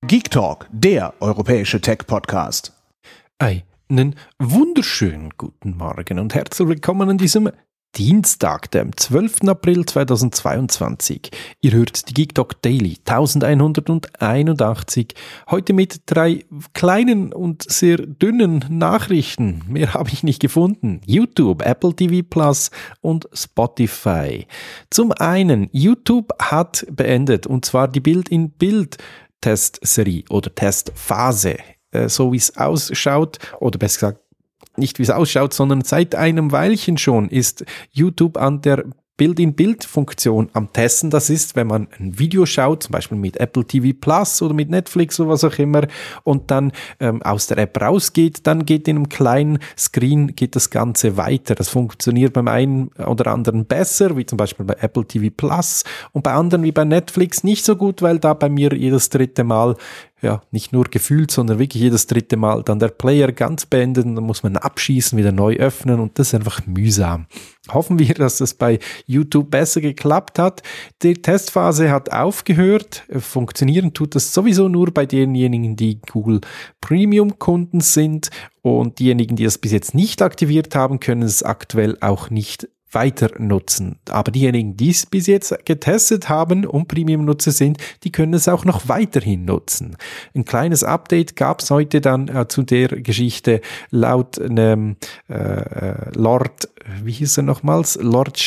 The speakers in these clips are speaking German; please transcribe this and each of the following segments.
Geek Talk, der europäische Tech-Podcast. Einen wunderschönen guten Morgen und herzlich willkommen an diesem Dienstag, dem 12. April 2022. Ihr hört die Geek Talk Daily 1181, heute mit 3 kleinen und sehr dünnen Nachrichten. Mehr habe ich nicht gefunden. YouTube, Apple TV Plus und Spotify. Zum einen, YouTube hat beendet, und zwar die Bild-in-Bild-Testserie oder Testphase. So wie es ausschaut, oder besser gesagt, nicht wie es ausschaut, sondern seit einem Weilchen schon ist YouTube an der Bild-in-Bild-Funktion am Testen. Das ist, wenn man ein Video schaut, zum Beispiel mit Apple TV Plus oder mit Netflix oder was auch immer, und dann aus der App rausgeht, dann geht in einem kleinen Screen geht das Ganze weiter. Das funktioniert beim einen oder anderen besser, wie zum Beispiel bei Apple TV Plus, und bei anderen wie bei Netflix nicht so gut, weil da bei mir jedes dritte Mal, ja, nicht nur gefühlt, sondern wirklich jedes dritte Mal dann der Player ganz beendet und dann muss man abschießen, wieder neu öffnen und das ist einfach mühsam. Hoffen wir, dass das bei YouTube besser geklappt hat. Die Testphase hat aufgehört. Funktionieren tut das sowieso nur bei denjenigen, die Google Premium Kunden sind, und diejenigen, die das bis jetzt nicht aktiviert haben, können es aktuell auch nicht weiter nutzen. Aber diejenigen, die es bis jetzt getestet haben und Premium-Nutzer sind, die können es auch noch weiterhin nutzen. Ein kleines Update gab es heute dann zu der Geschichte laut einem Lord, wie hieß er nochmals?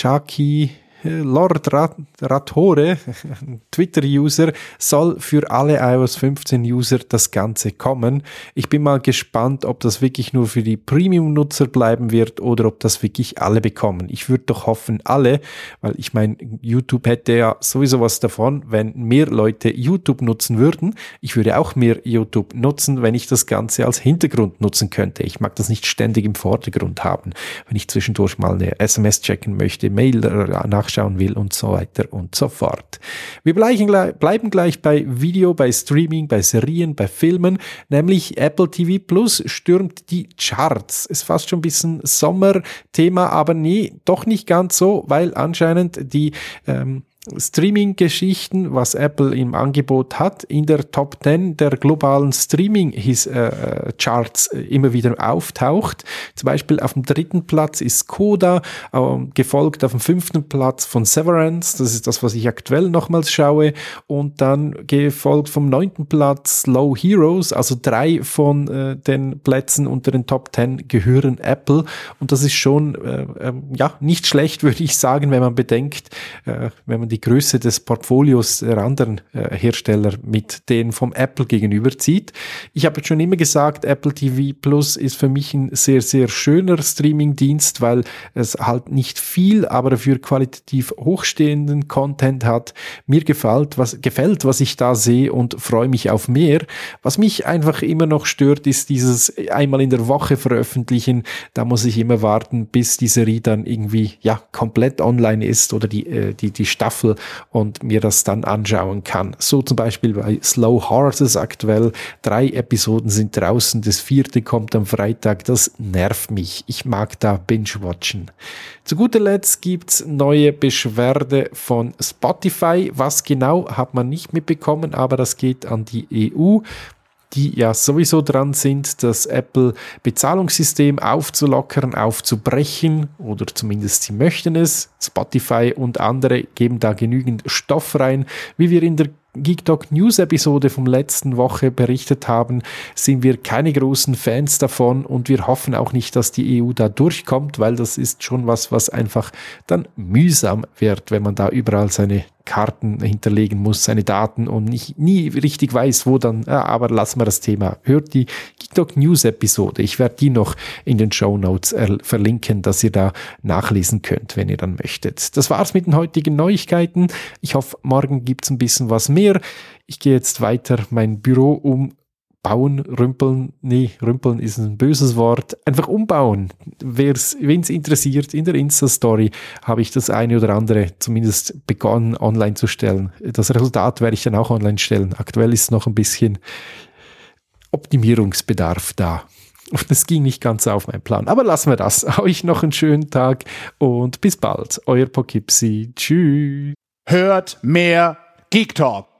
Lord Ratore, Twitter-User, soll für alle iOS 15-User das Ganze kommen. Ich bin mal gespannt, ob das wirklich nur für die Premium-Nutzer bleiben wird oder ob das wirklich alle bekommen. Ich würde doch hoffen, alle, weil ich meine, YouTube hätte ja sowieso was davon, wenn mehr Leute YouTube nutzen würden. Ich würde auch mehr YouTube nutzen, wenn ich das Ganze als Hintergrund nutzen könnte. Ich mag das nicht ständig im Vordergrund haben, wenn ich zwischendurch mal eine SMS checken möchte, Mail nachschauen will und so weiter und so fort. Wir bleiben gleich bei Video, bei Streaming, bei Serien, bei Filmen, nämlich Apple TV Plus stürmt die Charts. Ist fast schon ein bisschen Sommerthema, aber nee, doch nicht ganz so, weil anscheinend die Streaming-Geschichten, was Apple im Angebot hat, in der Top 10 der globalen Streaming-Charts immer wieder auftaucht. Zum Beispiel auf dem 3. Platz ist Coda, gefolgt auf dem 5. Platz von Severance, das ist das, was ich aktuell nochmals schaue, und dann gefolgt vom 9. Platz Low Heroes, also 3 von den Plätzen unter den Top 10 gehören Apple, und das ist schon ja nicht schlecht, würde ich sagen, wenn man bedenkt, wenn man die Größe des Portfolios der anderen Hersteller mit denen vom Apple gegenüberzieht. Ich habe schon immer gesagt, Apple TV Plus ist für mich ein sehr, sehr schöner Streaming-Dienst, weil es halt nicht viel, aber dafür qualitativ hochstehenden Content hat. Mir gefällt, was ich da sehe, und freue mich auf mehr. Was mich einfach immer noch stört, ist dieses einmal in der Woche veröffentlichen. Da muss ich immer warten, bis die Serie dann irgendwie ja komplett online ist oder die Staffel, und mir das dann anschauen kann. So zum Beispiel bei Slow Horses aktuell. 3 Episoden sind draußen, das 4. kommt am Freitag. Das nervt mich. Ich mag da Binge-Watchen. Zu guter Letzt gibt's neue Beschwerde von Spotify. Was genau, hat man nicht mitbekommen, aber das geht an die EU, die ja sowieso dran sind, das Apple-Bezahlungssystem aufzulockern, aufzubrechen, oder zumindest sie möchten es. Spotify und andere geben da genügend Stoff rein. Wie wir in der Geek Talk News Episode vom letzten Woche berichtet haben, sind wir keine großen Fans davon, und wir hoffen auch nicht, dass die EU da durchkommt, weil das ist schon was einfach dann mühsam wird, wenn man da überall seine Karten hinterlegen muss, seine Daten, und nie richtig weiß, wo dann, aber lassen wir das Thema. Hört die Geek Talk News Episode. Ich werde die noch in den Shownotes verlinken, dass ihr da nachlesen könnt, wenn ihr dann möchtet. Das war's mit den heutigen Neuigkeiten. Ich hoffe, morgen gibt's ein bisschen was mehr. Ich gehe jetzt weiter mein Büro umbauen, rümpeln ist ein böses Wort, einfach umbauen. Wen's interessiert, in der Insta-Story habe ich das eine oder andere zumindest begonnen online zu stellen. Das Resultat werde ich dann auch online stellen. Aktuell ist noch ein bisschen Optimierungsbedarf da. Und das ging nicht ganz auf meinen Plan. Aber lassen wir das. Euch noch einen schönen Tag und bis bald. Euer Poughkeepsie. Tschüss. Hört mehr Geek Talk.